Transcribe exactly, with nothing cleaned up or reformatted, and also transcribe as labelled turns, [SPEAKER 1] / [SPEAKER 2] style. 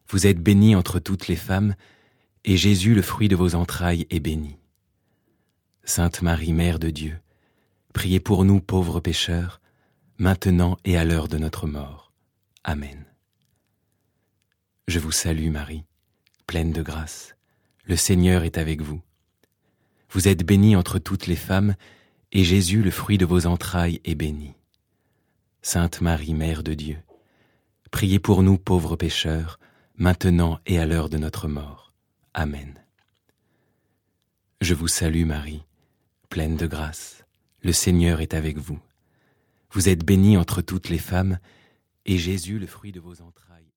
[SPEAKER 1] Vous êtes bénie entre toutes les femmes, et Jésus, le fruit de vos entrailles, est béni. Sainte Marie, Mère de Dieu, priez pour nous pauvres pécheurs, maintenant et à l'heure de notre mort. Amen. Je vous salue Marie, pleine de grâce, le Seigneur est avec vous. Vous êtes bénie entre toutes les femmes, et Jésus, le fruit de vos entrailles, est béni. Sainte Marie, Mère de Dieu, priez pour nous pauvres pécheurs, maintenant et à l'heure de notre mort. Amen. Je vous salue Marie, pleine de grâce, le Seigneur est avec vous. Vous êtes bénie entre toutes les femmes, et Jésus, le fruit de vos entrailles,